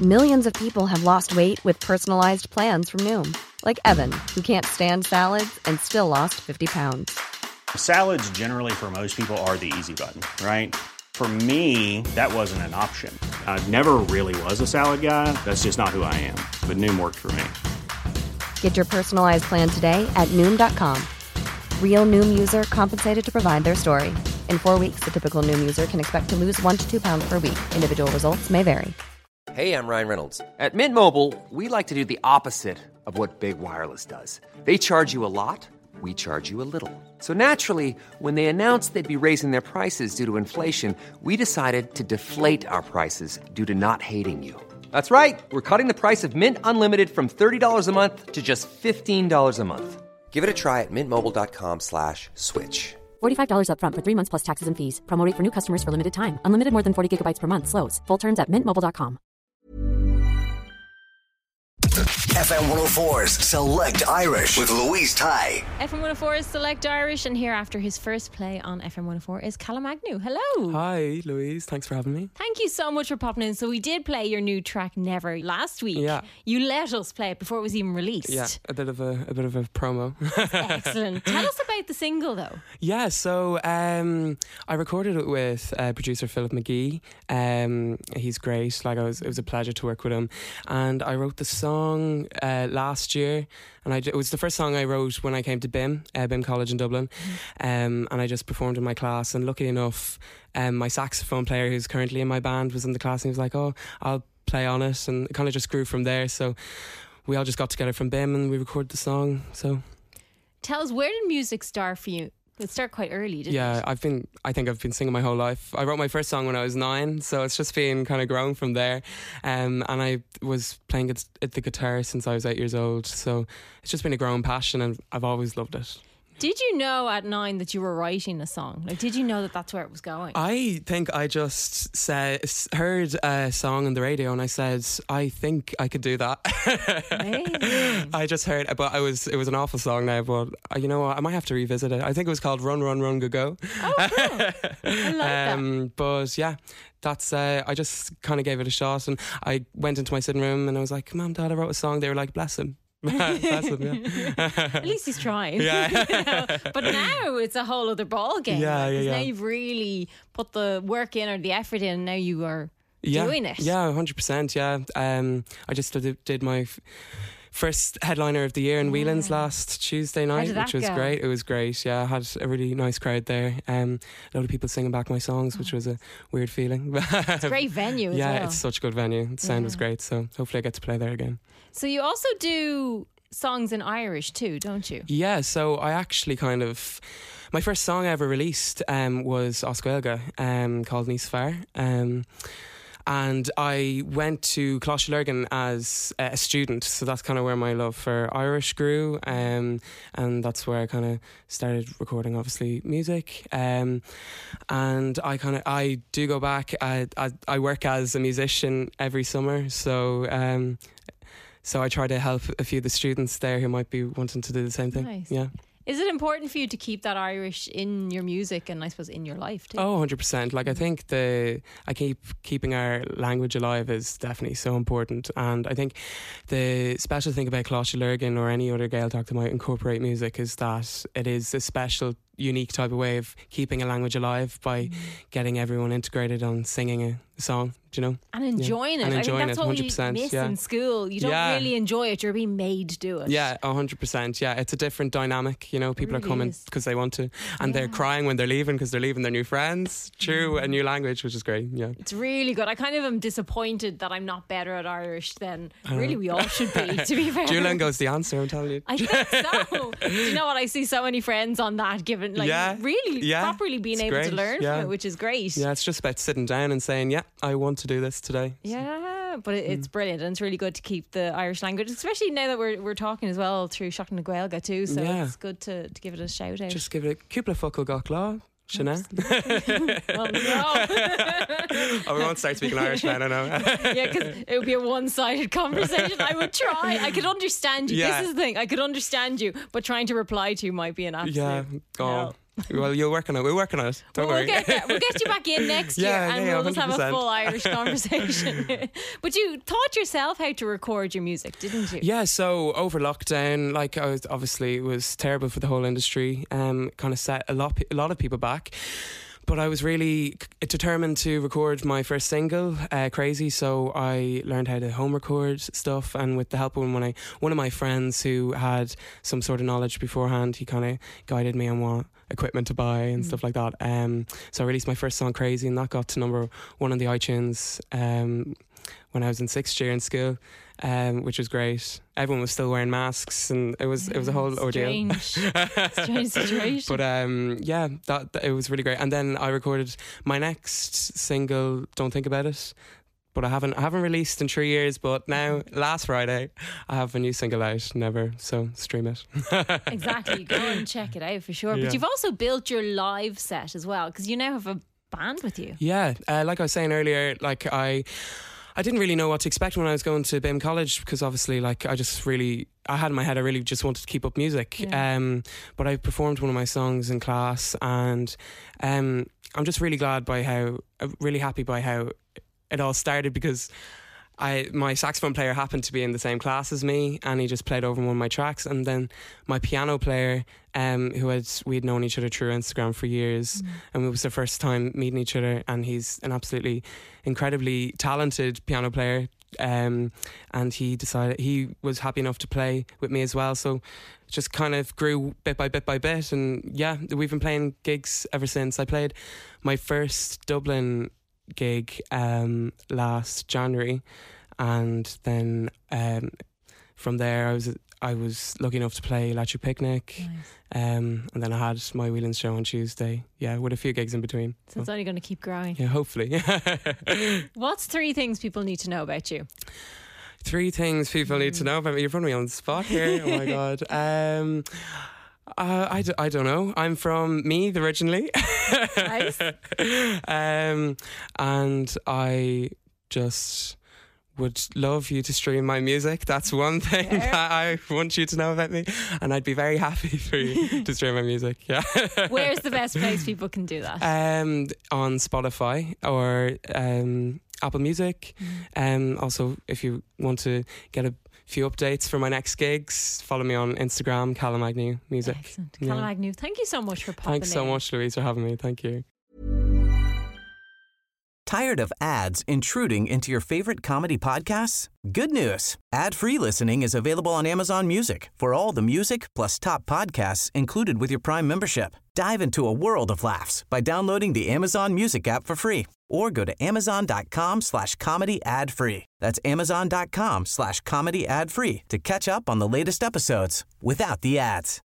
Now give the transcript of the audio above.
Millions of people have lost weight with personalized plans from Noom. Like Evan, who can't stand salads and still lost 50 pounds. Salads generally for most people are the easy button, right? For me, that wasn't an option. I never really was a salad guy. That's just not who I am. But Noom worked for me. Get your personalized plan today at Noom.com. Real Noom user compensated to provide their story. In 4 weeks, the typical Noom user can expect to lose 1 to 2 pounds per week. Individual results may vary. Hey, I'm Ryan Reynolds. At Mint Mobile, we like to do the opposite of what Big Wireless does. They charge you a lot, we charge you a little. So naturally, when they announced they'd be raising their prices due to inflation, we decided to deflate our prices due to not hating you. That's right. We're cutting the price of Mint Unlimited from $30 a month to just $15 a month. Give it a try at mintmobile.com/switch. $45 up front for 3 months plus taxes and fees. Promo rate for new customers for limited time. Unlimited more than 40 gigabytes per month. Slows full terms at mintmobile.com. FM 104's Select Irish with Louise Ty. FM 104 is Select Irish, and here after his first play on FM 104 is Callum Agnew. Hello. Hi, Louise. Thanks for having me. Thank you so much for popping in. So we did play your new track Never last week. Yeah. You let us play it before it was even released. Yeah, a bit of a promo. Excellent. Tell us about the single though. Yeah, so I recorded it with producer Philip McGee. He's great. Like it was a pleasure to work with him. And I wrote the song last year, and it was the first song I wrote when I came to BIM College in Dublin. And I just performed in my class, and lucky enough my saxophone player who's currently in my band was in the class, and he was like, oh, I'll play on it, and it kind of just grew from there. So we all just got together from BIM and we recorded the song. So tell us, where did music start for you? It started quite early, didn't it? Yeah, I think I've been singing my whole life. I wrote my first song when I was 9, so it's just been kind of grown from there. And I was playing the guitar since I was 8 years old, so it's just been a growing passion, and I've always loved it. Did you know at 9 that you were writing a song? Like, did you know that that's where it was going? I think I just heard a song on the radio, and I said, I think I could do that. Amazing. I just heard, but it was an awful song now, but you know what, I might have to revisit it. I think it was called Run, Run, Run, Go, Go. Oh, cool. I like that. But yeah, that's I just kind of gave it a shot, and I went into my sitting room and I was like, Mom, Dad, I wrote a song. They were like, bless him. Bless him, yeah. At least he's trying. Yeah. You know? But now it's a whole other ball game. Yeah, right? yeah. Now you've really put the work in or the effort in, and now you are doing it. Yeah, 100%. Yeah. I just did my first headliner of the year in Whelan's last Tuesday night, which was great. It was great. Yeah, I had a really nice crowd there. A lot of people singing back my songs, which was a weird feeling. It's a great venue as well. Yeah, it's such a good venue. The sound was great, so hopefully I get to play there again. So you also do songs in Irish too, don't you? Yeah, so I actually my first song I ever released was Oscailga, called Níos Fearr. And I went to Coláiste Lurgan as a student, so that's kind of where my love for Irish grew, and that's where I kind of started recording, obviously, music. And I do go back. I work as a musician every summer, so I try to help a few of the students there who might be wanting to do the same thing. Nice. Yeah. Is it important for you to keep that Irish in your music and I suppose in your life too? Oh, 100%. Like I think keeping our language alive is definitely so important, and I think the special thing about Coláiste Lurgan or any other Gaeltacht that might incorporate music is that it is a special, unique type of way of keeping a language alive by getting everyone integrated on singing a song, do you know? And enjoying it. And enjoying I think that's it, what we miss in school. You don't really enjoy it, you're being made to do it. Yeah, 100%. Yeah, it's a different dynamic, you know. People really are coming is. because they want to, and they're crying when they're leaving because they're leaving their new friends through a new language, which is great. Yeah, it's really good. I kind of am disappointed that I'm not better at Irish than really we all should be, to be fair. Duolingo's the answer, I'm telling you. I think so. Do you know what? I see so many friends on that given, like, really properly being able to learn from it, which is great. Yeah, it's just about sitting down and saying, yeah, I want to do this today. Yeah, but it's brilliant, and it's really good to keep the Irish language, especially now that we're talking as well through Shocking the Gaelga too, so it's good to give it a shout out. Just give it a cúpla focal gach lá. Well, no. Oh, we won't start speaking Irish now, I know. Yeah, because it would be a one-sided conversation. I would try. I could understand you. Yeah. This is the thing. I could understand you, but trying to reply to you might be an absolute yeah. Oh. Well, you'll work on it. We'll work on it. Don't worry. We'll get you back in next year and we'll just have a 100%. full Irish conversation. But you taught yourself how to record your music, didn't you? Yeah, so over lockdown, like obviously it was terrible for the whole industry, kind of set a lot of people back. But I was really determined to record my first single, Crazy, so I learned how to home record stuff, and with the help of one of my friends who had some sort of knowledge beforehand, he kind of guided me on what equipment to buy and stuff like that. So I released my first song, Crazy, and that got to number 1 on the iTunes when I was in 6th year in school, which was great. Everyone was still wearing masks, and it was a whole ordeal. Strange situation. But yeah, that it was really great. And then I recorded my next single, Don't Think About It. But I haven't released in 3 years. But now, last Friday, I have a new single out, Never. So stream it. Exactly, go and check it out for sure. But you've also built your live set as well, because you now have a band with you. Yeah, like I was saying earlier, like I didn't really know what to expect when I was going to BIM College, because obviously, like, I had in my head I really just wanted to keep up music. Yeah. But I performed one of my songs in class, and I'm just really really happy by how it all started, because my saxophone player happened to be in the same class as me, and he just played over one of my tracks. And then my piano player, we'd known each other through Instagram for years, and it was the first time meeting each other. And he's an absolutely incredibly talented piano player, and he was happy enough to play with me as well. So it just kind of grew bit by bit, and yeah, we've been playing gigs ever since. I played my first Dublin gig last January, and then from there I was lucky enough to play Electric Picnic. Nice. And then I had my Whelan's show on Tuesday, with a few gigs in between. So it's only going to keep growing. Yeah, hopefully. What's 3 things people need to know about you? 3 things people need to know about me. You're putting me on the spot here. Oh my God. I don't know. I'm from Meath originally. Nice. And I just would love you to stream my music. That's one thing that I want you to know about me, and I'd be very happy for you to stream my music. Yeah. Where's the best place people can do that? On Spotify or Apple Music. Also, if you want to get a few updates for my next gigs, follow me on Instagram, Callum Agnew Music. Excellent. Callum Agnew, thank you so much for popping Thanks so much, Louise, for having me. Thank you. Tired of ads intruding into your favorite comedy podcasts? Good news. Ad-free listening is available on Amazon Music for all the music plus top podcasts included with your Prime membership. Dive into a world of laughs by downloading the Amazon Music app for free, or go to amazon.com/comedy ad-free. That's amazon.com/comedy ad-free to catch up on the latest episodes without the ads.